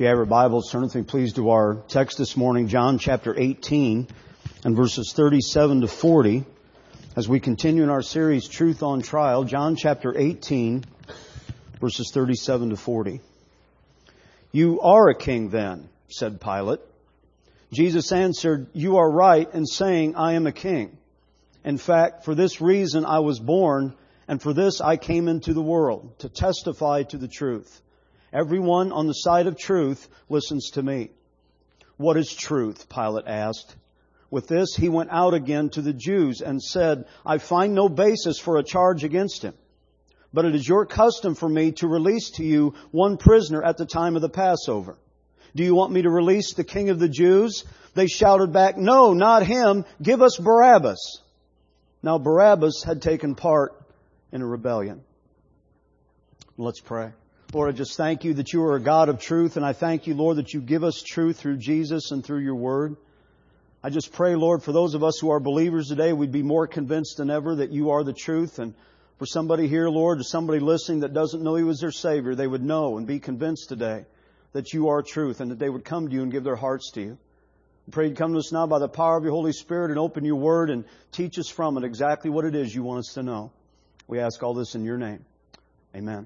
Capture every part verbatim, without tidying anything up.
If you have your Bibles, turn with me please to our text this morning, John chapter eighteen and verses thirty-seven to forty. As we continue in our series, Truth on Trial, John chapter eighteen, verses thirty-seven to forty. "You are a king then," said Pilate. Jesus answered, "You are right in saying I am a king. In fact, for this reason I was born, and for this I came into the world, to testify to the truth. Everyone on the side of truth listens to me." "What is truth?" Pilate asked. With this, he went out again to the Jews and said, "I find no basis for a charge against him. But it is your custom for me to release to you one prisoner at the time of the Passover. Do you want me to release the King of the Jews?" They shouted back, "No, not him. Give us Barabbas." Now Barabbas had taken part in a rebellion. Let's pray. Lord, I just thank you that you are a God of truth, and I thank you, Lord, that you give us truth through Jesus and through your word. I just pray, Lord, for those of us who are believers today, we'd be more convinced than ever that you are the truth. And for somebody here, Lord, or somebody listening that doesn't know you as their Savior, they would know and be convinced today that you are truth, and that they would come to you and give their hearts to you. I pray you'd come to us now by the power of your Holy Spirit and open your word and teach us from it exactly what it is you want us to know. We ask all this in your name. Amen.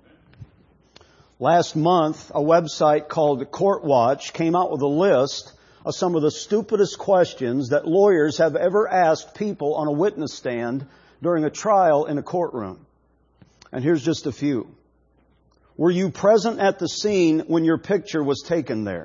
Last month, a website called Court Watch came out with a list of some of the stupidest questions that lawyers have ever asked people on a witness stand during a trial in a courtroom. And here's just a few. Were you present at the scene when your picture was taken there?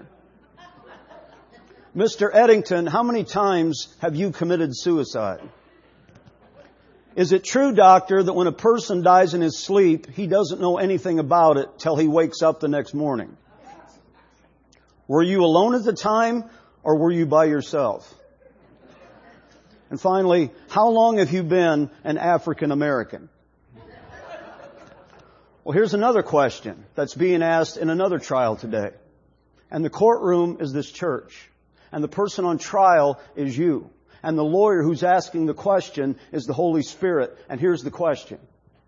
Mister Eddington, how many times have you committed suicide? Is it true, doctor, that when a person dies in his sleep, he doesn't know anything about it till he wakes up the next morning? Were you alone at the time, or were you by yourself? And finally, how long have you been an African American? Well, here's another question that's being asked in another trial today. And the courtroom is this church. And the person on trial is you. And the lawyer who's asking the question is the Holy Spirit. And here's the question.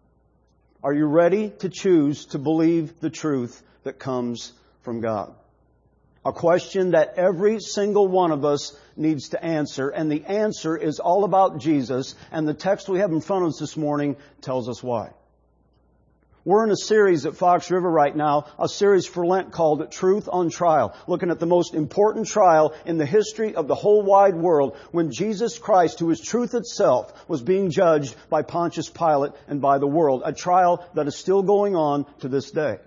Are you ready to choose to believe the truth that comes from God? A question that every single one of us needs to answer. And the answer is all about Jesus. And the text we have in front of us this morning tells us why. We're in a series at Fox River right now, a series for Lent called Truth on Trial, looking at the most important trial in the history of the whole wide world when Jesus Christ, who is truth itself, was being judged by Pontius Pilate and by the world, a trial that is still going on to this day.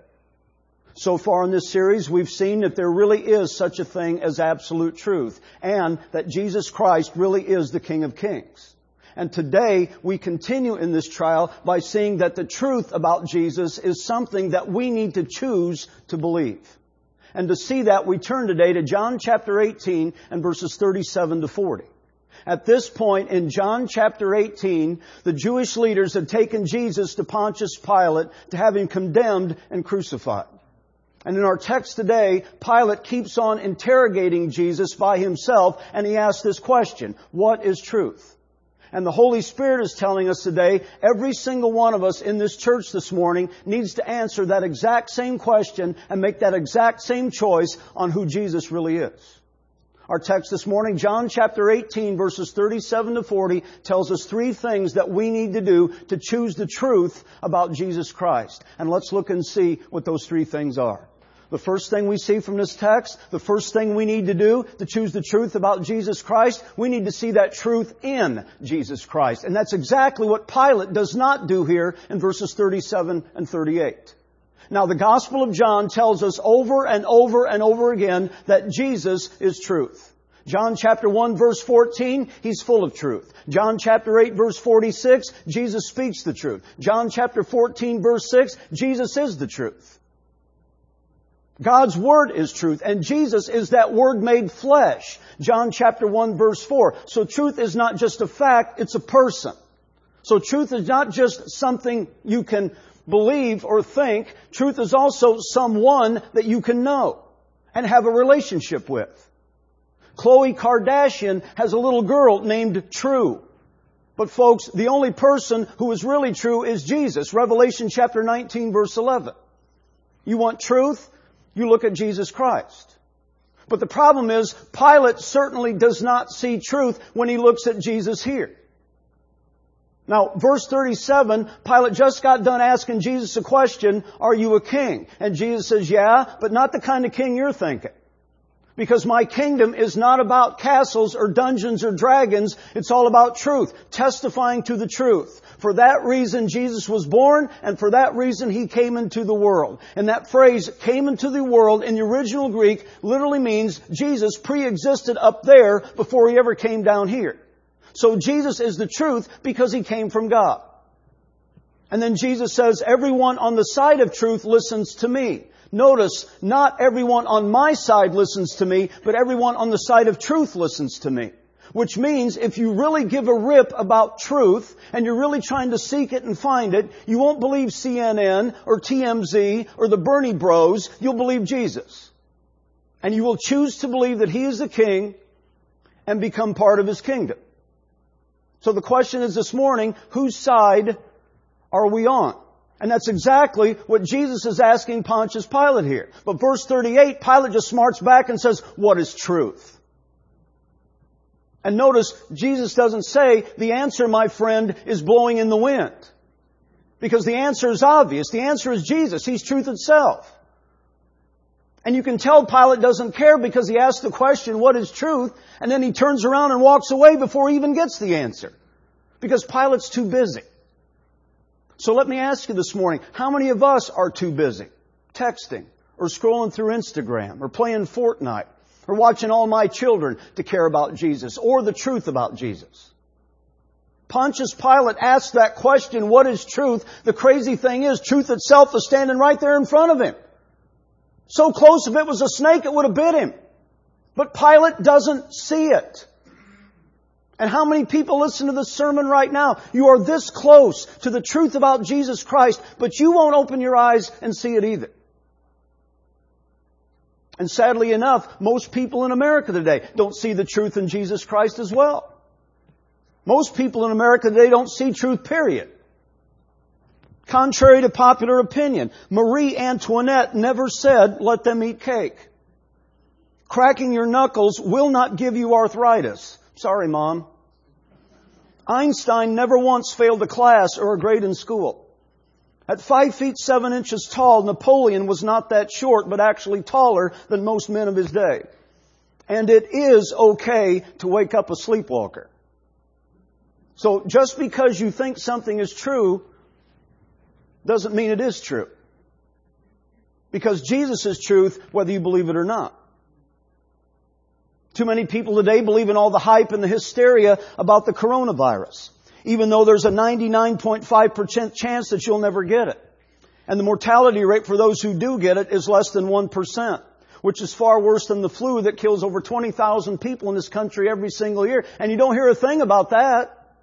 So far in this series, we've seen that there really is such a thing as absolute truth, and that Jesus Christ really is the King of Kings. And today, we continue in this trial by seeing that the truth about Jesus is something that we need to choose to believe. And to see that, we turn today to John chapter eighteen and verses thirty-seven to forty. At this point in John chapter eighteen, the Jewish leaders had taken Jesus to Pontius Pilate to have him condemned and crucified. And in our text today, Pilate keeps on interrogating Jesus by himself, and he asks this question: what is truth? And the Holy Spirit is telling us today, every single one of us in this church this morning needs to answer that exact same question and make that exact same choice on who Jesus really is. Our text this morning, John chapter eighteen, verses thirty-seven to forty, tells us three things that we need to do to choose the truth about Jesus Christ. And let's look and see what those three things are. The first thing we see from this text, the first thing we need to do to choose the truth about Jesus Christ, we need to see that truth in Jesus Christ. And that's exactly what Pilate does not do here in verses thirty-seven and thirty-eight. Now, the Gospel of John tells us over and over and over again that Jesus is truth. John chapter one verse fourteen, He's full of truth. John chapter eight verse forty-six, Jesus speaks the truth. John chapter fourteen verse six, Jesus is the truth. God's Word is truth, and Jesus is that Word made flesh. John chapter one verse four. So truth is not just a fact, it's a person. So truth is not just something you can believe or think. Truth is also someone that you can know and have a relationship with. Khloe Kardashian has a little girl named True. But folks, the only person who is really true is Jesus. Revelation chapter nineteen verse eleven. You want truth? you look at Jesus Christ. But the problem is, Pilate certainly does not see truth when he looks at Jesus here. Now, verse thirty-seven, Pilate just got done asking Jesus a question, are you a king? And Jesus says, yeah, but not the kind of king you're thinking. Because my kingdom is not about castles or dungeons or dragons. It's all about truth, testifying to the truth. For that reason, Jesus was born, and for that reason, He came into the world. And that phrase, came into the world, in the original Greek, literally means Jesus pre-existed up there before He ever came down here. So Jesus is the truth because He came from God. And then Jesus says, everyone on the side of truth listens to me. Notice, not everyone on my side listens to me, but everyone on the side of truth listens to me. Which means if you really give a rip about truth, and you're really trying to seek it and find it, you won't believe C N N or T M Z or the Bernie Bros, you'll believe Jesus. And you will choose to believe that He is the King and become part of His kingdom. So the question is this morning, whose side are we on? And that's exactly what Jesus is asking Pontius Pilate here. But verse thirty-eight, Pilate just smarts back and says, what is truth? And notice, Jesus doesn't say, the answer, my friend, is blowing in the wind. Because the answer is obvious. The answer is Jesus. He's truth itself. And you can tell Pilate doesn't care because he asks the question, what is truth? And then he turns around and walks away before he even gets the answer. Because Pilate's too busy. So let me ask you this morning, how many of us are too busy? Texting, or scrolling through Instagram, or playing Fortnite, or watching All My Children to care about Jesus, or the truth about Jesus? Pontius Pilate asked that question, what is truth? The crazy thing is, truth itself is standing right there in front of him. So close, if it was a snake, it would have bit him. But Pilate doesn't see it. And how many people listen to this sermon right now? You are this close to the truth about Jesus Christ, but you won't open your eyes and see it either. And sadly enough, most people in America today don't see the truth in Jesus Christ as well. Most people in America today don't see truth, period. Contrary to popular opinion, Marie Antoinette never said, let them eat cake. Cracking your knuckles will not give you arthritis. Sorry, Mom. Einstein never once failed a class or a grade in school. At five feet seven inches tall, Napoleon was not that short, but actually taller than most men of his day. And it is okay to wake up a sleepwalker. So just because you think something is true doesn't mean it is true. Because Jesus is truth, whether you believe it or not. Too many people today believe in all the hype and the hysteria about the coronavirus, even though there's a ninety-nine point five percent chance that you'll never get it. And the mortality rate for those who do get it is less than one percent, which is far worse than the flu that kills over twenty thousand people in this country every single year. And you don't hear a thing about that.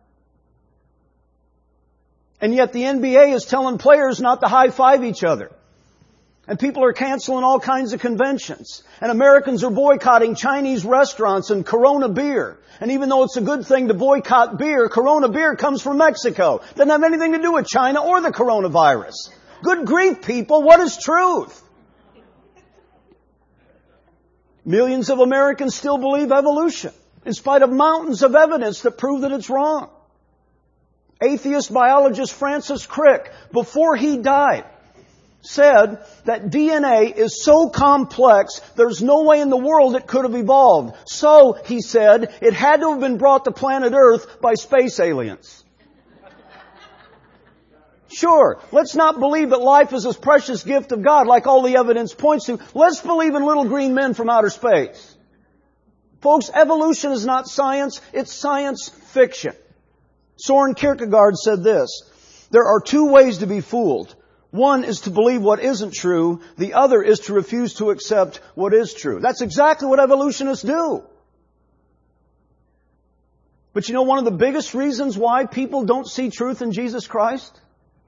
And yet the N B A is telling players not to high-five each other. And people are canceling all kinds of conventions. And Americans are boycotting Chinese restaurants and Corona beer. And even though it's a good thing to boycott beer, Corona beer comes from Mexico. Doesn't have anything to do with China or the coronavirus. Good grief, people, what is truth? Millions of Americans still believe evolution, in spite of mountains of evidence that prove that it's wrong. Atheist biologist Francis Crick, before he died, said that D N A is so complex, there's no way in the world it could have evolved. So, he said, it had to have been brought to planet Earth by space aliens. Sure, let's not believe that life is this precious gift of God like all the evidence points to. Let's believe in little green men from outer space. Folks, evolution is not science, it's science fiction. Soren Kierkegaard said this, there are two ways to be fooled. One is to believe what isn't true. The other is to refuse to accept what is true. That's exactly what evolutionists do. But you know one of the biggest reasons why people don't see truth in Jesus Christ?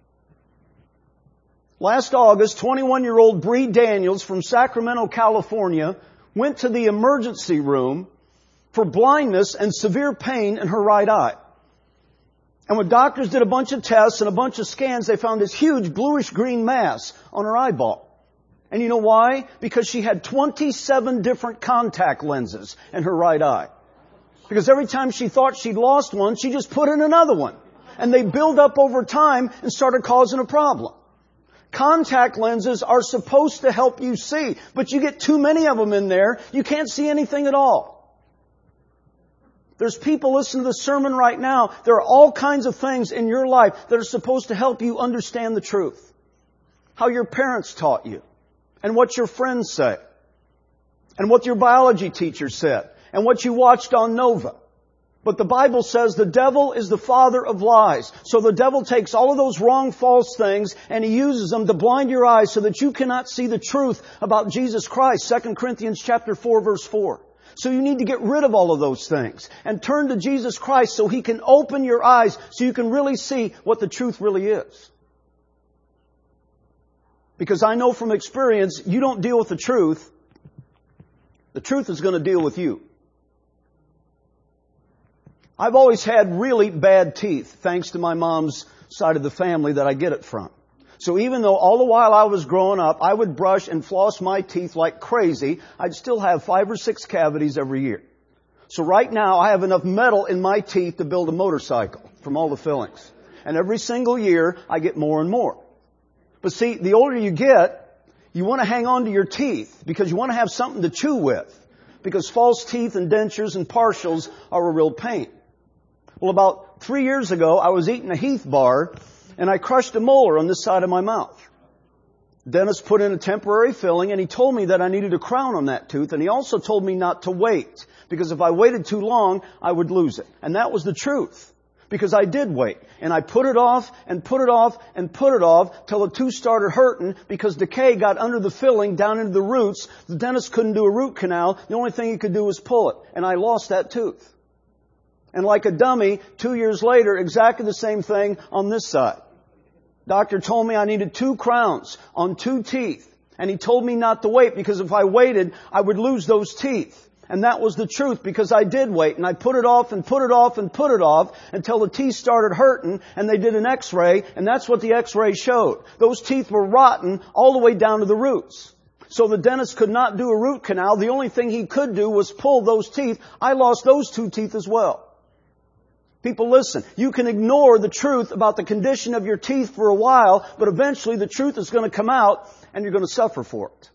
Last August, twenty-one-year-old Bree Daniels from Sacramento, California, went to the emergency room for blindness and severe pain in her right eye. And when doctors did a bunch of tests and a bunch of scans, they found this huge bluish-green mass on her eyeball. And you know why? Because she had twenty-seven different contact lenses in her right eye. Because every time she thought she'd lost one, she just put in another one. And they build up over time and started causing a problem. Contact lenses are supposed to help you see, but you get too many of them in there, you can't see anything at all. There's people listening to the sermon right now. There are all kinds of things in your life that are supposed to help you understand the truth. How your parents taught you, and what your friends say, and what your biology teacher said, and what you watched on Nova. But the Bible says the devil is the father of lies. So the devil takes all of those wrong, false things and he uses them to blind your eyes so that you cannot see the truth about Jesus Christ. Second Corinthians chapter four, verse four. So you need to get rid of all of those things and turn to Jesus Christ so He can open your eyes so you can really see what the truth really is. Because I know from experience, you don't deal with the truth. The truth is going to deal with you. I've always had really bad teeth, thanks to my mom's side of the family that I get it from. So even though all the while I was growing up, I would brush and floss my teeth like crazy, I'd still have five or six cavities every year. So right now I have enough metal in my teeth to build a motorcycle from all the fillings. And every single year I get more and more. But see, the older you get, you want to hang on to your teeth because you want to have something to chew with. Because false teeth and dentures and partials are a real pain. Well, about three years ago, I was eating a Heath bar, and I crushed a molar on this side of my mouth. Dentist put in a temporary filling, and he told me that I needed a crown on that tooth, and he also told me not to wait, because if I waited too long, I would lose it. And that was the truth, because I did wait. And I put it off, and put it off, and put it off, till the tooth started hurting, because decay got under the filling, down into the roots. The dentist couldn't do a root canal. The only thing he could do was pull it. And I lost that tooth. And like a dummy, two years later, exactly the same thing on this side. Doctor told me I needed two crowns on two teeth. And he told me not to wait because if I waited, I would lose those teeth. And that was the truth because I did wait. And I put it off and put it off and put it off until the teeth started hurting and they did an x-ray. And that's what the x-ray showed. Those teeth were rotten all the way down to the roots. So the dentist could not do a root canal. The only thing he could do was pull those teeth. I lost those two teeth as well. People, listen, you can ignore the truth about the condition of your teeth for a while, but eventually the truth is going to come out and you're going to suffer for it.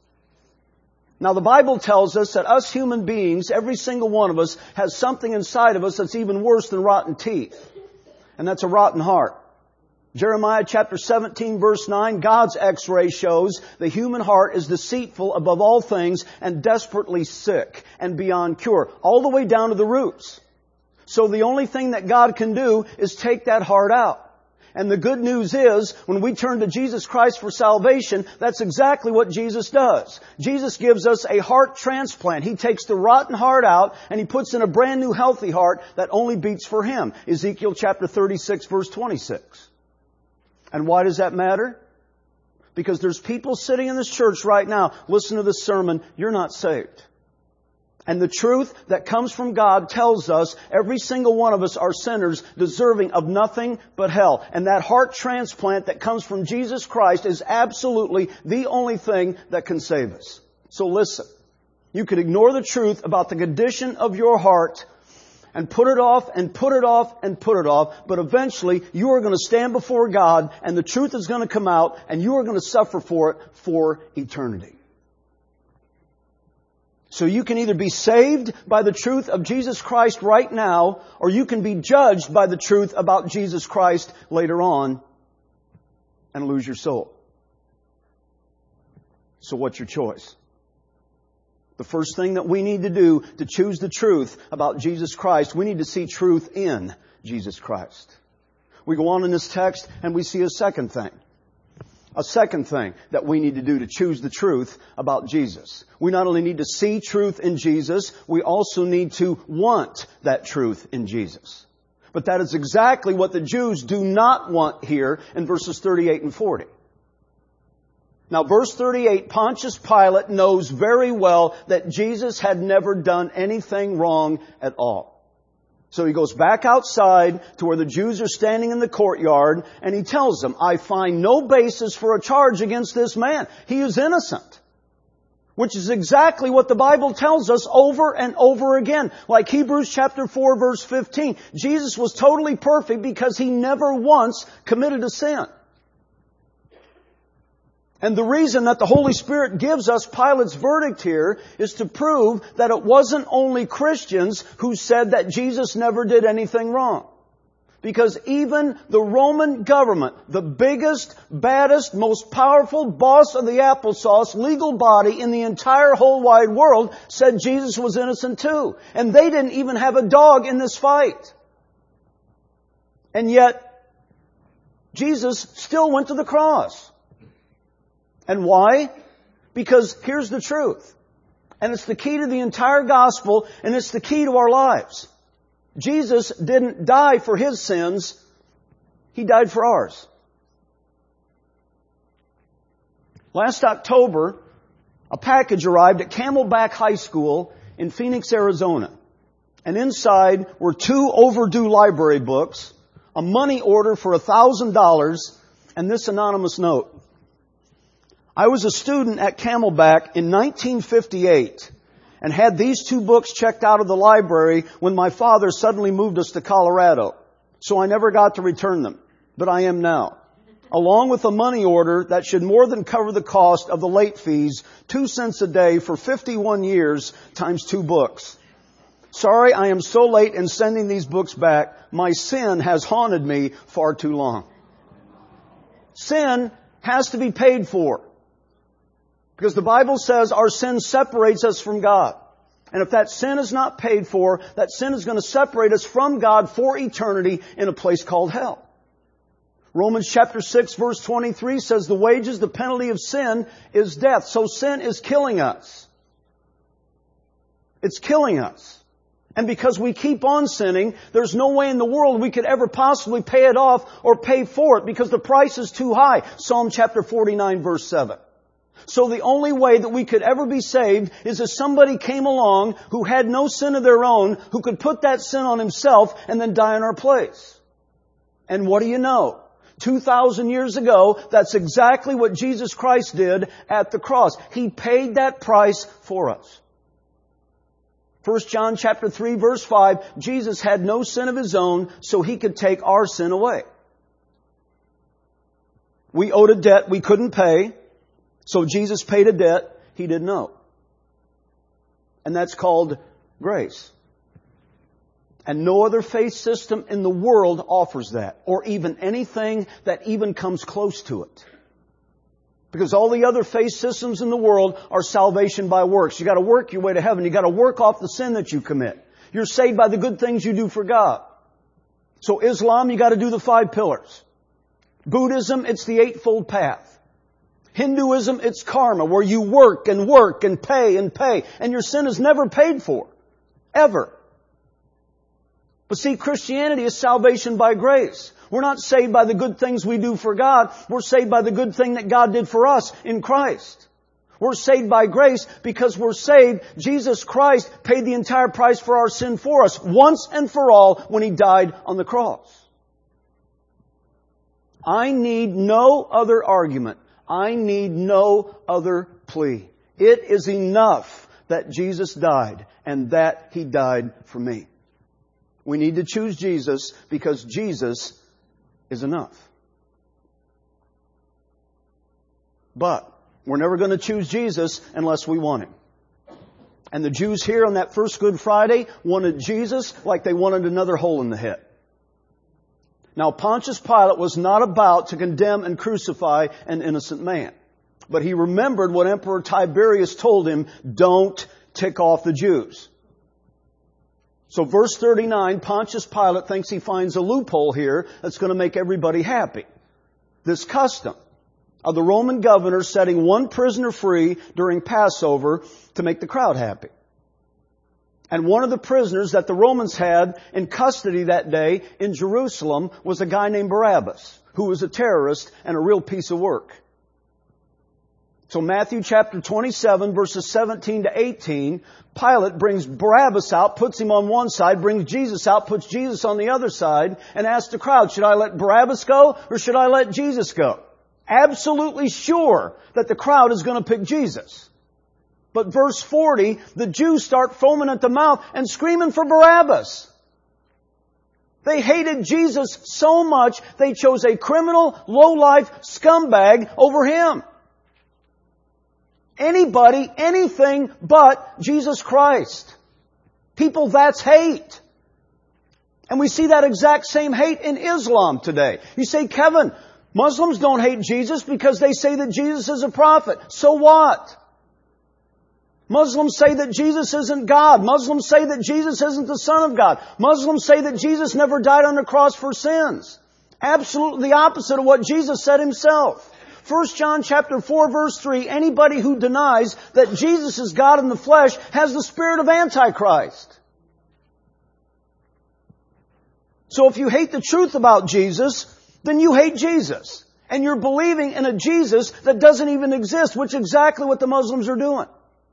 Now the Bible tells us that us human beings, every single one of us, has something inside of us that's even worse than rotten teeth. And that's a rotten heart. Jeremiah chapter seventeen verse nine, God's x-ray shows the human heart is deceitful above all things and desperately sick and beyond cure, all the way down to the roots. So the only thing that God can do is take that heart out. And the good news is, when we turn to Jesus Christ for salvation, that's exactly what Jesus does. Jesus gives us a heart transplant. He takes the rotten heart out and He puts in a brand new healthy heart that only beats for Him. Ezekiel chapter thirty-six verse twenty-six. And why does that matter? Because there's people sitting in this church right now, listen to this sermon, you're not saved. And the truth that comes from God tells us every single one of us are sinners deserving of nothing but hell. And that heart transplant that comes from Jesus Christ is absolutely the only thing that can save us. So listen, you could ignore the truth about the condition of your heart and put it off and put it off and put it off, but eventually you are going to stand before God and the truth is going to come out and you are going to suffer for it for eternity. So you can either be saved by the truth of Jesus Christ right now, or you can be judged by the truth about Jesus Christ later on and lose your soul. So what's your choice? The first thing that we need to do to choose the truth about Jesus Christ, we need to see truth in Jesus Christ. We go on in this text and we see a second thing. A second thing that we need to do to choose the truth about Jesus. We not only need to see truth in Jesus, we also need to want that truth in Jesus. But that is exactly what the Jews do not want here in verses thirty-eight and forty. Now, verse thirty-eight, Pontius Pilate knows very well that Jesus had never done anything wrong at all. So he goes back outside to where the Jews are standing in the courtyard and he tells them, I find no basis for a charge against this man. He is innocent. which is exactly what the Bible tells us over and over again. Like Hebrews chapter four verse fifteen. Jesus was totally perfect because He never once committed a sin. And the reason that the Holy Spirit gives us Pilate's verdict here is to prove that it wasn't only Christians who said that Jesus never did anything wrong. Because even the Roman government, the biggest, baddest, most powerful boss of the applesauce legal body in the entire whole wide world, said Jesus was innocent too. And they didn't even have a dog in this fight. And yet, Jesus still went to the cross. And why? Because here's the truth. And it's the key to the entire gospel, and it's the key to our lives. Jesus didn't die for His sins. He died for ours. Last October, a package arrived at Camelback High School in Phoenix, Arizona. And inside were two overdue library books, a money order for a thousand dollars, and this anonymous note. I was a student at Camelback in nineteen fifty-eight and had these two books checked out of the library when my father suddenly moved us to Colorado. So I never got to return them, but I am now. Along with a money order that should more than cover the cost of the late fees, two cents a day for fifty-one years times two books. Sorry I am so late in sending these books back. My sin has haunted me far too long. Sin has to be paid for. Because the Bible says our sin separates us from God. And if that sin is not paid for, that sin is going to separate us from God for eternity in a place called hell. Romans chapter six verse twenty-three says the wages, the penalty of sin is death. So sin is killing us. It's killing us. And because we keep on sinning, there's no way in the world we could ever possibly pay it off or pay for it because the price is too high. Psalm chapter forty-nine verse seven. So the only way that we could ever be saved is if somebody came along who had no sin of their own, who could put that sin on Himself and then die in our place. And what do you know? two thousand years ago, that's exactly what Jesus Christ did at the cross. He paid that price for us. First John chapter three verse five, Jesus had no sin of His own, so He could take our sin away. We owed a debt we couldn't pay. So Jesus paid a debt He didn't owe. And that's called grace. And no other faith system in the world offers that, or even anything that even comes close to it. Because all the other faith systems in the world are salvation by works. You got to work your way to heaven. You got to work off the sin that you commit. You're saved by the good things you do for God. So Islam, you got to do the five pillars. Buddhism, it's the eightfold path. Hinduism, it's karma, where you work and work and pay and pay, and your sin is never paid for. Ever. But see, Christianity is salvation by grace. We're not saved by the good things we do for God. We're saved by the good thing that God did for us in Christ. We're saved by grace because we're saved. Jesus Christ paid the entire price for our sin for us, once and for all, when He died on the cross. I need no other argument. I need no other plea. It is enough that Jesus died and that He died for me. We need to choose Jesus because Jesus is enough. But we're never going to choose Jesus unless we want Him. And the Jews here on that first Good Friday wanted Jesus like they wanted another hole in the head. Now, Pontius Pilate was not about to condemn and crucify an innocent man. But he remembered what Emperor Tiberius told him, don't tick off the Jews. So verse thirty-nine, Pontius Pilate thinks he finds a loophole here that's going to make everybody happy. This custom of the Roman governor setting one prisoner free during Passover to make the crowd happy. And one of the prisoners that the Romans had in custody that day in Jerusalem was a guy named Barabbas, who was a terrorist and a real piece of work. So Matthew chapter twenty-seven, verses seventeen to eighteen, Pilate brings Barabbas out, puts him on one side, brings Jesus out, puts Jesus on the other side, and asks the crowd, should I let Barabbas go or should I let Jesus go? Absolutely sure that the crowd is going to pick Jesus. But verse forty, the Jews start foaming at the mouth and screaming for Barabbas. They hated Jesus so much, they chose a criminal, low-life scumbag over Him. Anybody, anything but Jesus Christ. People, that's hate. And we see that exact same hate in Islam today. You say, Kevin, Muslims don't hate Jesus because they say that Jesus is a prophet. So what? Muslims say that Jesus isn't God. Muslims say that Jesus isn't the Son of God. Muslims say that Jesus never died on the cross for sins. Absolutely the opposite of what Jesus said Himself. First John chapter four verse three, anybody who denies that Jesus is God in the flesh has the spirit of Antichrist. So if you hate the truth about Jesus, then you hate Jesus. And you're believing in a Jesus that doesn't even exist, which is exactly what the Muslims are doing.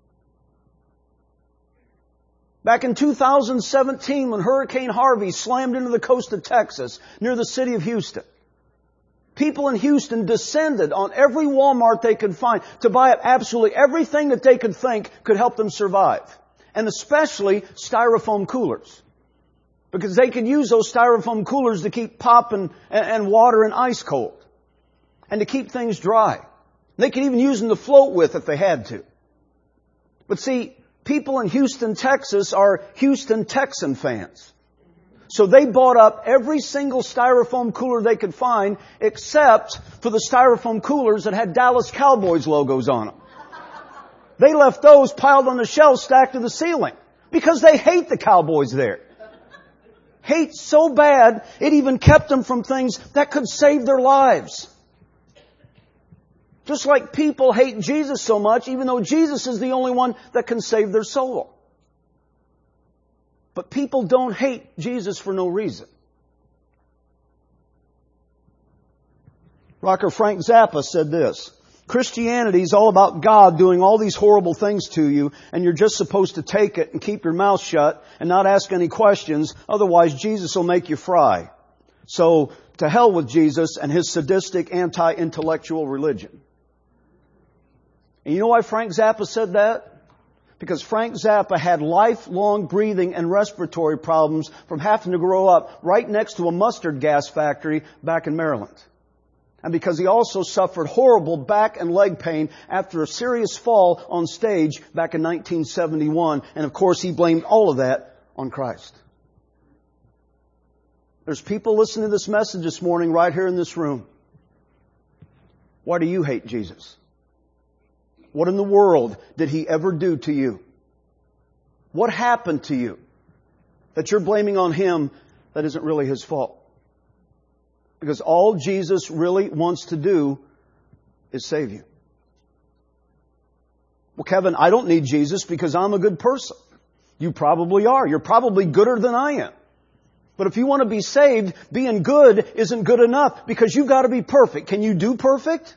Back in two thousand seventeen, when Hurricane Harvey slammed into the coast of Texas, near the city of Houston, people in Houston descended on every Walmart they could find to buy up absolutely everything that they could think could help them survive. And especially styrofoam coolers. Because they could use those styrofoam coolers to keep pop and, and water and ice cold. And to keep things dry. They could even use them to float with if they had to. But see, people in Houston, Texas are Houston Texan fans. So they bought up every single styrofoam cooler they could find except for the styrofoam coolers that had Dallas Cowboys logos on them. They left those piled on the shelves stacked to the ceiling because they hate the Cowboys there. Hate so bad, it even kept them from things that could save their lives. Just like people hate Jesus so much, even though Jesus is the only one that can save their soul. But people don't hate Jesus for no reason. Rocker Frank Zappa said this, Christianity is all about God doing all these horrible things to you, and you're just supposed to take it and keep your mouth shut and not ask any questions, otherwise Jesus will make you fry. So, to hell with Jesus and His sadistic, anti-intellectual religion. And you know why Frank Zappa said that? Because Frank Zappa had lifelong breathing and respiratory problems from having to grow up right next to a mustard gas factory back in Maryland. And because he also suffered horrible back and leg pain after a serious fall on stage back in nineteen seventy-one. And of course, he blamed all of that on Christ. There's people listening to this message this morning right here in this room. Why do you hate Jesus? What in the world did He ever do to you? What happened to you that you're blaming on Him that isn't really His fault? Because all Jesus really wants to do is save you. Well, Kevin, I don't need Jesus because I'm a good person. You probably are. You're probably gooder than I am. But if you want to be saved, being good isn't good enough because you've got to be perfect. Can you do perfect?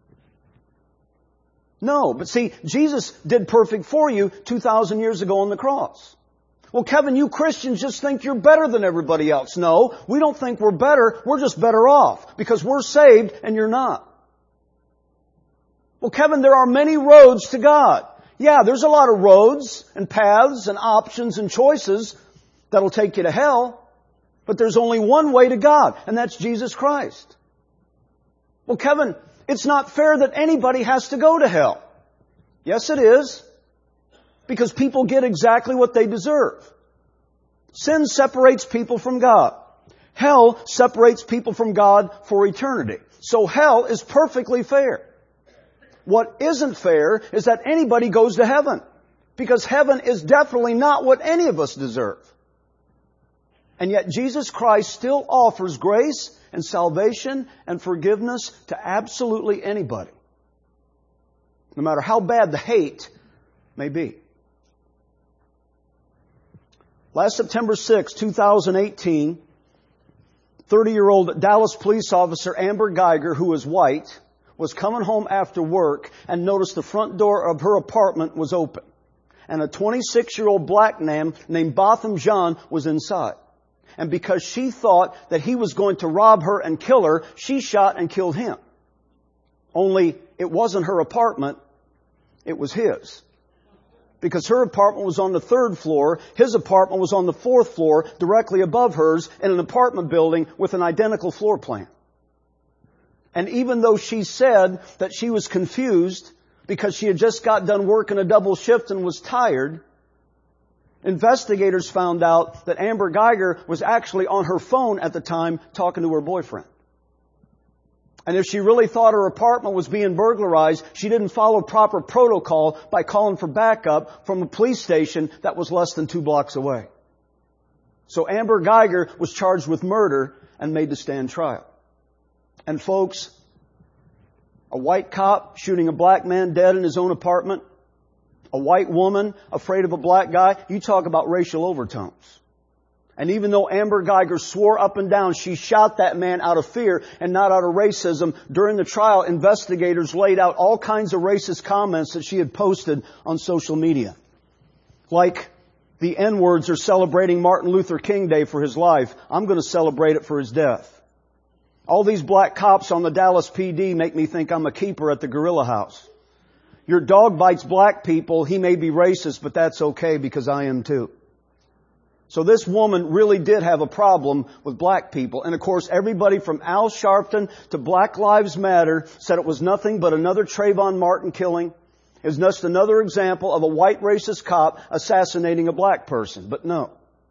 No. But see, Jesus did perfect for you two thousand years ago on the cross. Well, Kevin, you Christians just think you're better than everybody else. No, we don't think we're better. We're just better off because we're saved and you're not. Well, Kevin, there are many roads to God. Yeah, there's a lot of roads and paths and options and choices that'll take you to hell. But there's only one way to God, and that's Jesus Christ. Well, Kevin, it's not fair that anybody has to go to hell. Yes, it is. Because people get exactly what they deserve. Sin separates people from God. Hell separates people from God for eternity. So hell is perfectly fair. What isn't fair is that anybody goes to heaven. Because heaven is definitely not what any of us deserve. And yet Jesus Christ still offers grace and salvation and forgiveness to absolutely anybody. No matter how bad the hate may be. Last September sixth, two thousand eighteen, thirty-year-old Dallas police officer Amber Geiger, who was white, was coming home after work and noticed the front door of her apartment was open. And a twenty-six-year-old black man named Botham Jean was inside. And because she thought that he was going to rob her and kill her, she shot and killed him. Only it wasn't her apartment, it was his. because her apartment was on the third floor, his apartment was on the fourth floor, directly above hers, in an apartment building with an identical floor plan. And even though she said that she was confused because she had just got done working a double shift and was tired, investigators found out that Amber Guyger was actually on her phone at the time talking to her boyfriend. And if she really thought her apartment was being burglarized, she didn't follow proper protocol by calling for backup from a police station that was less than two blocks away. So Amber Guyger was charged with murder and made to stand trial. And folks, a white cop shooting a black man dead in his own apartment, a white woman afraid of a black guy, you talk about racial overtones. And even though Amber Guyger swore up and down she shot that man out of fear and not out of racism, during the trial, investigators laid out all kinds of racist comments that she had posted on social media. Like, the N-words are celebrating Martin Luther King Day for his life. I'm going to celebrate it for his death. All these black cops on the Dallas P D make me think I'm a keeper at the Gorilla House. Your dog bites black people. He may be racist, but that's okay because I am too. So this woman really did have a problem with black people. And of course, everybody from Al Sharpton to Black Lives Matter said it was nothing but another Trayvon Martin killing. It was just another example of a white racist cop assassinating a black person. But no.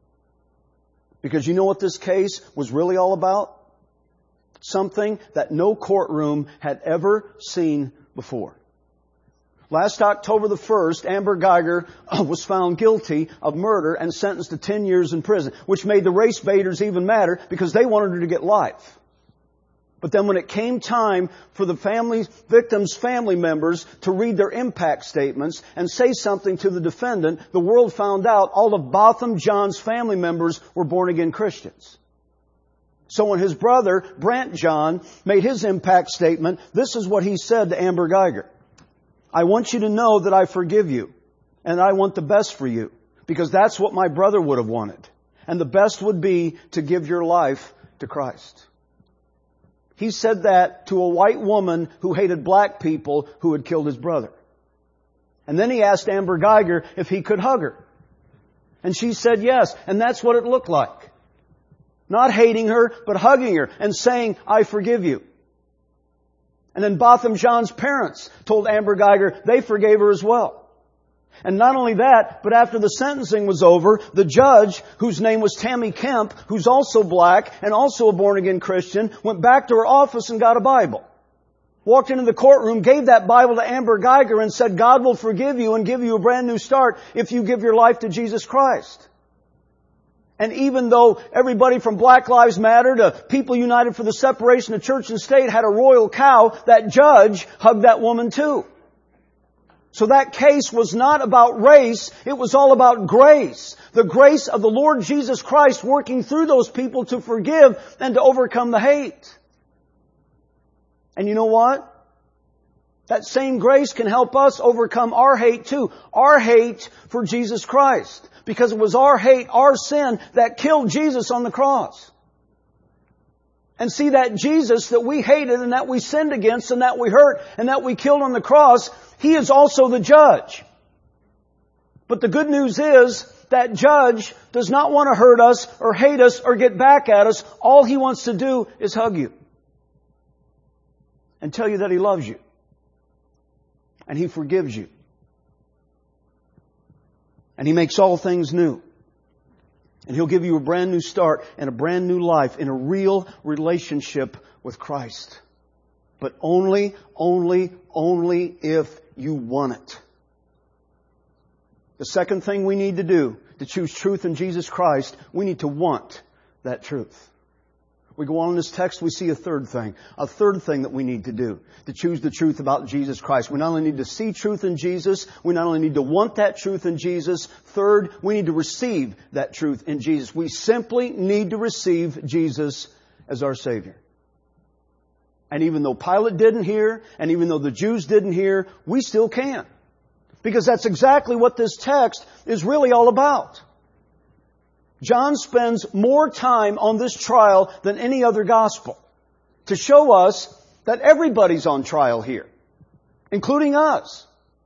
Because you know what this case was really all about? Something that no courtroom had ever seen before. Last October the first, Amber Guyger was found guilty of murder and sentenced to ten years in prison, which made the race baiters even madder because they wanted her to get life. But then when it came time for the family, victims' family members to read their impact statements and say something to the defendant, the world found out all of Botham Jean's family members were born-again Christians. So when his brother, Brant John, made his impact statement, this is what he said to Amber Guyger. I want you to know that I forgive you, and I want the best for you, because that's what my brother would have wanted. And the best would be to give your life to Christ. He said that to a white woman who hated black people who had killed his brother. And then he asked Amber Guyger if he could hug her. And she said yes, and that's what it looked like. Not hating her, but hugging her and saying, I forgive you. And then Botham Jean's parents told Amber Guyger they forgave her as well. And not only that, but after the sentencing was over, the judge, whose name was Tammy Kemp, who's also black and also a born-again Christian, went back to her office and got a Bible. Walked into the courtroom, gave that Bible to Amber Guyger and said, God will forgive you and give you a brand new start if you give your life to Jesus Christ. And even though everybody from Black Lives Matter to People United for the Separation of Church and State had a royal cow, that judge hugged that woman too. So that case was not about race, it was all about grace. The grace of the Lord Jesus Christ working through those people to forgive and to overcome the hate. And you know what? That same grace can help us overcome our hate too. Our hate for Jesus Christ. Because it was our hate, our sin, that killed Jesus on the cross. And see, that Jesus that we hated and that we sinned against and that we hurt and that we killed on the cross, He is also the judge. But the good news is that judge does not want to hurt us or hate us or get back at us. All He wants to do is hug you. And tell you that He loves you. And He forgives you. And He makes all things new. And He'll give you a brand new start and a brand new life in a real relationship with Christ. But only, only, only if you want it. The second thing we need to do to choose truth in Jesus Christ, we need to want that truth. We go on in this text, we see a third thing. A third thing that we need to do to choose the truth about Jesus Christ. We not only need to see truth in Jesus, we not only need to want that truth in Jesus. Third, we need to receive that truth in Jesus. We simply need to receive Jesus as our Savior. And even though Pilate didn't hear, and even though the Jews didn't hear, we still can. Because that's exactly what this text is really all about. John spends more time on this trial than any other gospel to show us that everybody's on trial here, including us.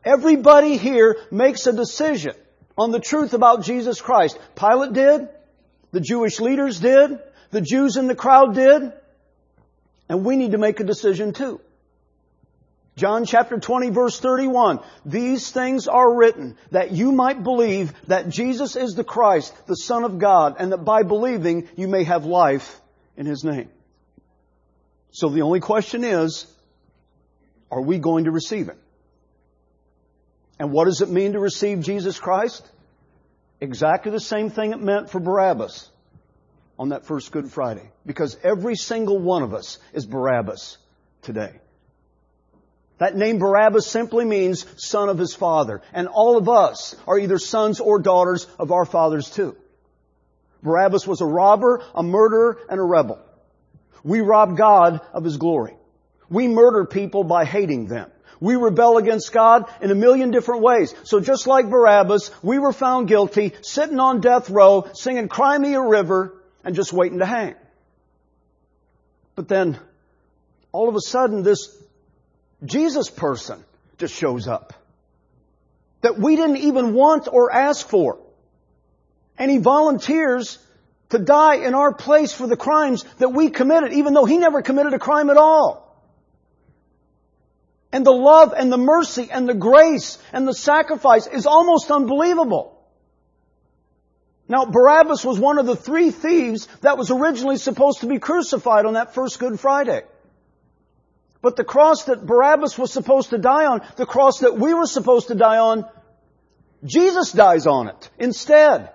Everybody here makes a decision on the truth about Jesus Christ. Pilate did. The Jewish leaders did. The Jews in the crowd did. And we need to make a decision too. John chapter twenty verse thirty-one. These things are written that you might believe that Jesus is the Christ, the Son of God, and that by believing you may have life in His name. So the only question is, are we going to receive Him? And what does it mean to receive Jesus Christ? Exactly the same thing it meant for Barabbas on that first Good Friday. Because every single one of us is Barabbas today. That name Barabbas simply means son of his father. And all of us are either sons or daughters of our fathers too. Barabbas was a robber, a murderer, and a rebel. We rob God of His glory. We murder people by hating them. We rebel against God in a million different ways. So just like Barabbas, we were found guilty, sitting on death row, singing Cry Me a River, and just waiting to hang. But then, all of a sudden, this Jesus person just shows up that we didn't even want or ask for. And He volunteers to die in our place for the crimes that we committed, even though He never committed a crime at all. And the love and the mercy and the grace and the sacrifice is almost unbelievable. Now, Barabbas was one of the three thieves that was originally supposed to be crucified on that first Good Friday. But the cross that Barabbas was supposed to die on, the cross that we were supposed to die on, Jesus dies on it instead.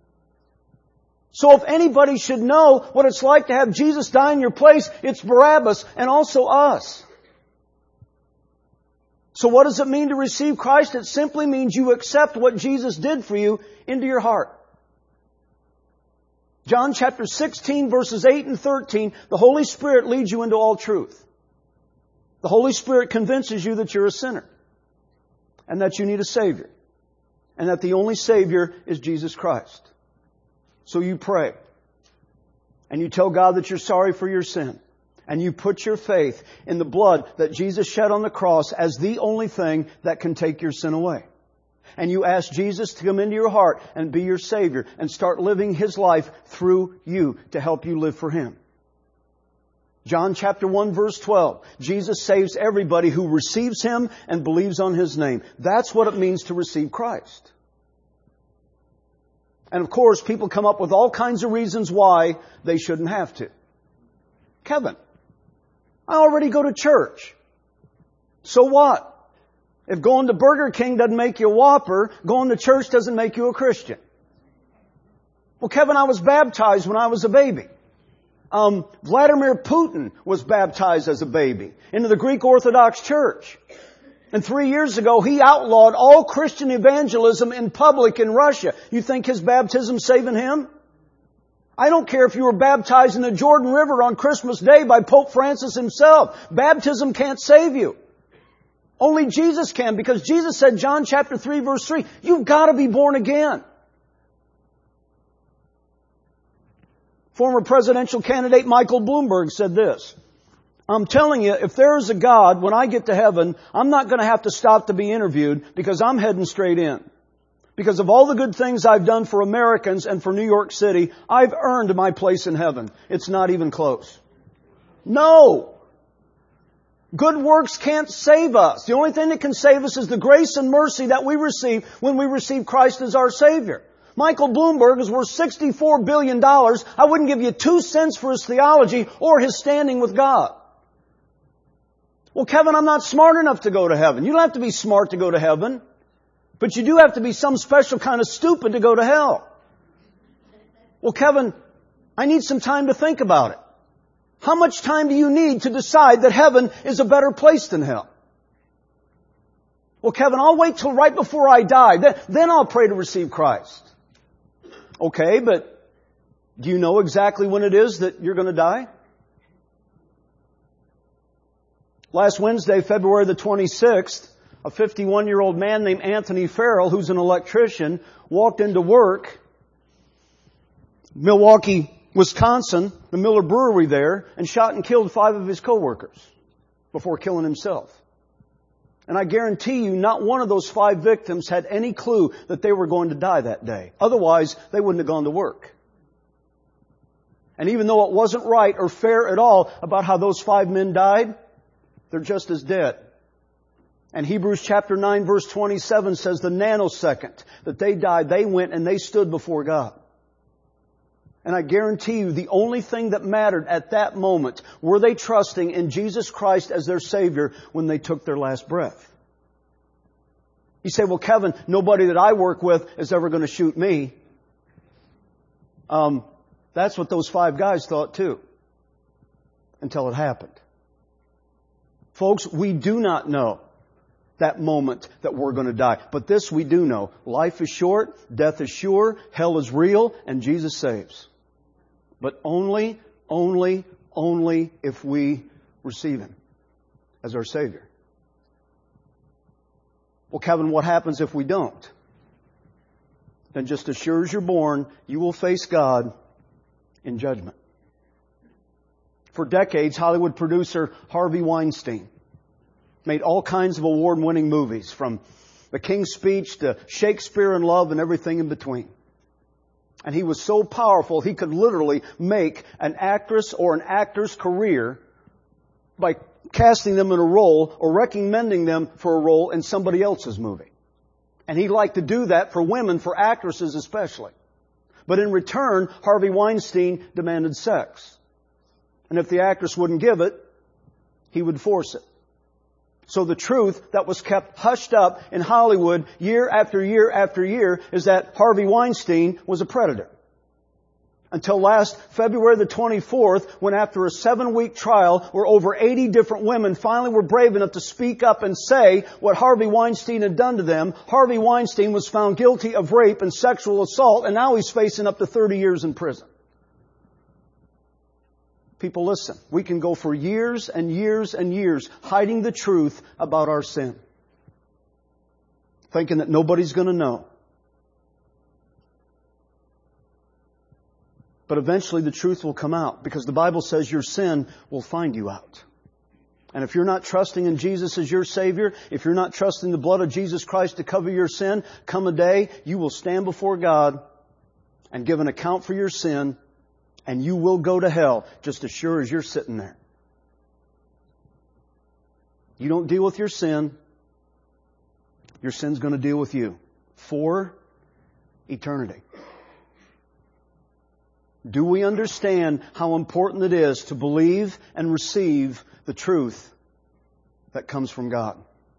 So if anybody should know what it's like to have Jesus die in your place, it's Barabbas and also us. So what does it mean to receive Christ? It simply means you accept what Jesus did for you into your heart. John chapter sixteen verses eight and thirteen, the Holy Spirit leads you into all truth. The Holy Spirit convinces you that you're a sinner and that you need a Savior and that the only Savior is Jesus Christ. So you pray and you tell God that you're sorry for your sin. And you put your faith in the blood that Jesus shed on the cross as the only thing that can take your sin away. And you ask Jesus to come into your heart and be your Savior and start living His life through you to help you live for Him. John chapter one verse twelve. Jesus saves everybody who receives Him and believes on His name. That's what it means to receive Christ. And of course, people come up with all kinds of reasons why they shouldn't have to. Kevin, I already go to church. So what? If going to Burger King doesn't make you a Whopper, going to church doesn't make you a Christian. Well, Kevin, I was baptized when I was a baby. Um, Vladimir Putin was baptized as a baby into the Greek Orthodox Church. And three years ago, he outlawed all Christian evangelism in public in Russia. You think his baptism saving him? I don't care if you were baptized in the Jordan River on Christmas Day by Pope Francis himself. Baptism can't save you. Only Jesus can, because Jesus said, John chapter three verse three, you've got to be born again. Former presidential candidate Michael Bloomberg said this, I'm telling you, if there is a God, when I get to heaven, I'm not going to have to stop to be interviewed because I'm heading straight in. Because of all the good things I've done for Americans and for New York City, I've earned my place in heaven. It's not even close. No! Good works can't save us. The only thing that can save us is the grace and mercy that we receive when we receive Christ as our Savior. Michael Bloomberg is worth sixty-four billion dollars. I wouldn't give you two cents for his theology or his standing with God. Well, Kevin, I'm not smart enough to go to heaven. You don't have to be smart to go to heaven. But you do have to be some special kind of stupid to go to hell. Well, Kevin, I need some time to think about it. How much time do you need to decide that heaven is a better place than hell? Well, Kevin, I'll wait till right before I die. Then, then I'll pray to receive Christ. Okay, but do you know exactly when it is that you're going to die? Last Wednesday, February the twenty-sixth, a fifty-one-year-old man named Anthony Farrell, who's an electrician, walked into work, Milwaukee, Wisconsin, the Miller Brewery there, and shot and killed five of his coworkers before killing himself. And I guarantee you, not one of those five victims had any clue that they were going to die that day. Otherwise, they wouldn't have gone to work. And even though it wasn't right or fair at all about how those five men died, they're just as dead. And Hebrews chapter nine verse twenty-seven says the nanosecond that they died, they went and they stood before God. And I guarantee you, the only thing that mattered at that moment, were they trusting in Jesus Christ as their Savior when they took their last breath. You say, well, Kevin, nobody that I work with is ever going to shoot me. Um, that's what those five guys thought too. Until it happened. Folks, we do not know that moment that we're going to die. But this we do know. Life is short, death is sure, hell is real, and Jesus saves. But only, only, only if we receive Him as our Savior. Well, Kevin, what happens if we don't? Then just as sure as you're born, you will face God in judgment. For decades, Hollywood producer Harvey Weinstein made all kinds of award-winning movies, from The King's Speech to Shakespeare in Love and everything in between. And he was so powerful, he could literally make an actress or an actor's career by casting them in a role or recommending them for a role in somebody else's movie. And he liked to do that for women, for actresses especially. But in return, Harvey Weinstein demanded sex. And if the actress wouldn't give it, he would force it. So the truth that was kept hushed up in Hollywood year after year after year is that Harvey Weinstein was a predator. Until last February the twenty-fourth, when after a seven-week trial where over eighty different women finally were brave enough to speak up and say what Harvey Weinstein had done to them, Harvey Weinstein was found guilty of rape and sexual assault, and now he's facing up to thirty years in prison. People, listen, we can go for years and years and years hiding the truth about our sin, thinking that nobody's going to know. But eventually the truth will come out, because the Bible says your sin will find you out. And if you're not trusting in Jesus as your Savior, if you're not trusting the blood of Jesus Christ to cover your sin, come a day you will stand before God and give an account for your sin. And you will go to hell just as sure as you're sitting there. You don't deal with your sin, your sin's going to deal with you for eternity. Do we understand how important it is to believe and receive the truth that comes from God?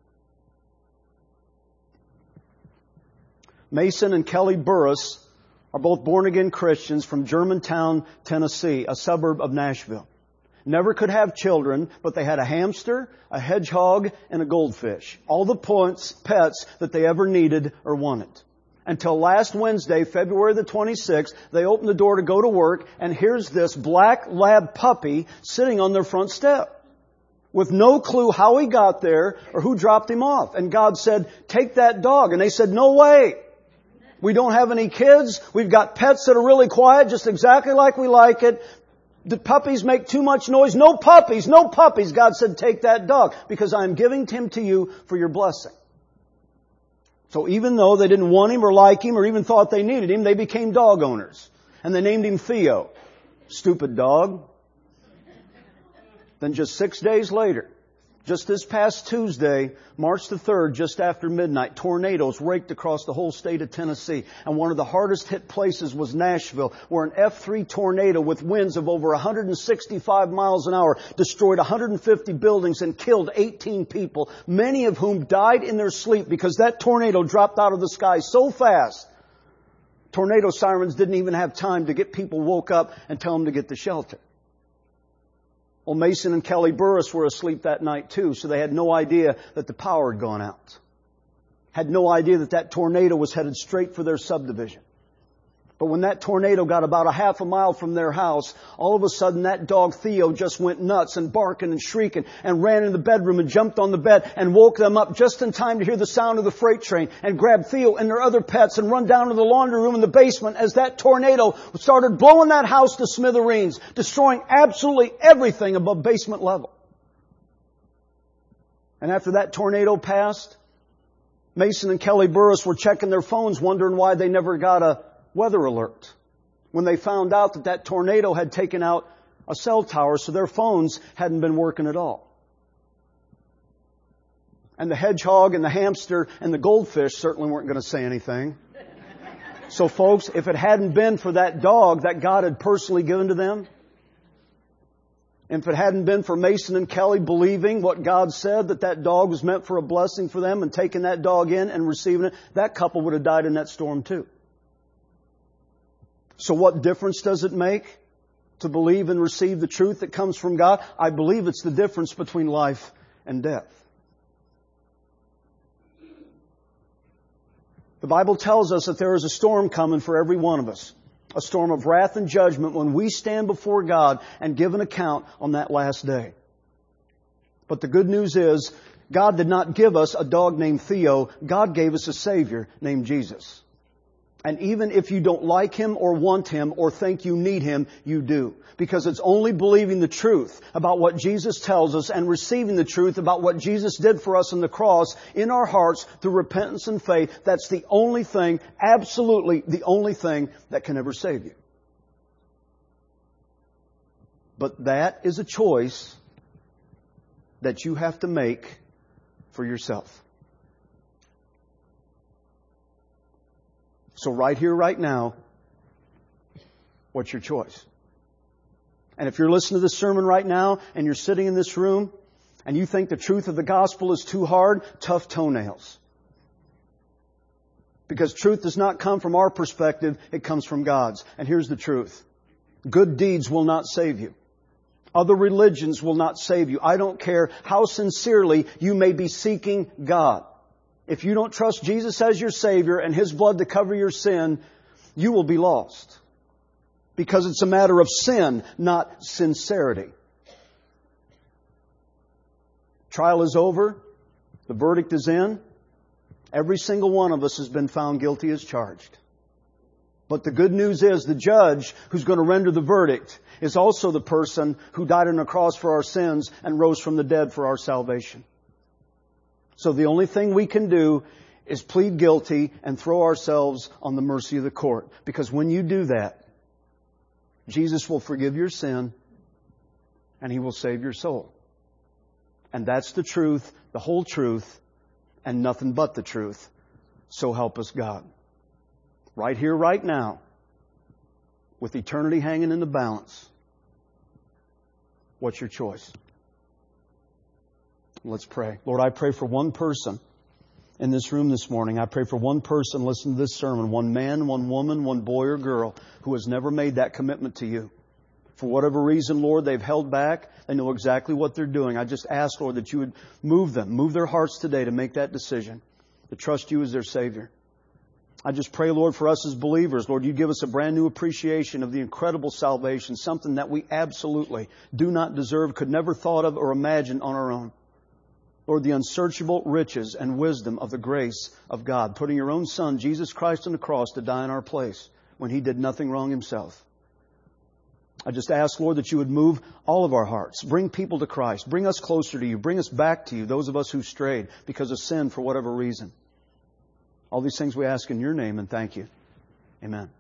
Mason and Kelly Burris are both born-again Christians from Germantown, Tennessee, a suburb of Nashville. Never could have children, but they had a hamster, a hedgehog, and a goldfish. All the points, pets that they ever needed or wanted. Until last Wednesday, February the twenty-sixth, they opened the door to go to work, and here's this black lab puppy sitting on their front step, with no clue how he got there or who dropped him off. And God said, take that dog. And they said, no way. We don't have any kids. We've got pets that are really quiet, just exactly like we like it. The puppies make too much noise. No puppies, no puppies. God said, take that dog, because I'm giving him to you for your blessing. So even though they didn't want him or like him or even thought they needed him, they became dog owners. And they named him Theo. Stupid dog. Then just six days later, just this past Tuesday, March the third, just after midnight, tornadoes raked across the whole state of Tennessee. And one of the hardest hit places was Nashville, where an F three tornado with winds of over one hundred sixty-five miles an hour destroyed one hundred fifty buildings and killed eighteen people, many of whom died in their sleep because that tornado dropped out of the sky so fast. Tornado sirens didn't even have time to get people woke up and tell them to get to shelter. Well, Mason and Kelly Burris were asleep that night too, so they had no idea that the power had gone out. Had no idea that that tornado was headed straight for their subdivision. But when that tornado got about a half a mile from their house, all of a sudden that dog Theo just went nuts and barking and shrieking and ran in the bedroom and jumped on the bed and woke them up just in time to hear the sound of the freight train and grab Theo and their other pets and run down to the laundry room in the basement as that tornado started blowing that house to smithereens, destroying absolutely everything above basement level. And after that tornado passed, Mason and Kelly Burris were checking their phones wondering why they never got a weather alert. When they found out that that tornado had taken out a cell tower, so their phones hadn't been working at all. And the hedgehog and the hamster and the goldfish certainly weren't going to say anything. So folks, if it hadn't been for that dog that God had personally given to them, if it hadn't been for Mason and Kelly believing what God said, that that dog was meant for a blessing for them and taking that dog in and receiving it, that couple would have died in that storm too. So what difference does it make to believe and receive the truth that comes from God? I believe it's the difference between life and death. The Bible tells us that there is a storm coming for every one of us. A storm of wrath and judgment when we stand before God and give an account on that last day. But the good news is, God did not give us a dog named Theo. God gave us a Savior named Jesus. And even if you don't like Him or want Him or think you need Him, you do. Because it's only believing the truth about what Jesus tells us and receiving the truth about what Jesus did for us on the cross in our hearts through repentance and faith. That's the only thing, absolutely the only thing that can ever save you. But that is a choice that you have to make for yourself. So right here, right now, what's your choice? And if you're listening to this sermon right now and you're sitting in this room and you think the truth of the gospel is too hard, tough toenails. Because truth does not come from our perspective, it comes from God's. And here's the truth. Good deeds will not save you. Other religions will not save you. I don't care how sincerely you may be seeking God. If you don't trust Jesus as your Savior and His blood to cover your sin, you will be lost. Because it's a matter of sin, not sincerity. Trial is over. The verdict is in. Every single one of us has been found guilty as charged. But the good news is the judge who's going to render the verdict is also the person who died on a cross for our sins and rose from the dead for our salvation. So the only thing we can do is plead guilty and throw ourselves on the mercy of the court. Because when you do that, Jesus will forgive your sin and He will save your soul. And that's the truth, the whole truth, and nothing but the truth. So help us God. Right here, right now, with eternity hanging in the balance, what's your choice? Let's pray. Lord, I pray for one person in this room this morning. I pray for one person listening to this sermon, one man, one woman, one boy or girl who has never made that commitment to You. For whatever reason, Lord, they've held back. They know exactly what they're doing. I just ask, Lord, that You would move them, move their hearts today to make that decision, to trust You as their Savior. I just pray, Lord, for us as believers, Lord, You give us a brand new appreciation of the incredible salvation, something that we absolutely do not deserve, could never thought of or imagine on our own. Lord, the unsearchable riches and wisdom of the grace of God, putting Your own Son, Jesus Christ, on the cross to die in our place when He did nothing wrong Himself. I just ask, Lord, that You would move all of our hearts. Bring people to Christ. Bring us closer to You. Bring us back to You, those of us who strayed because of sin for whatever reason. All these things we ask in Your name and thank You. Amen.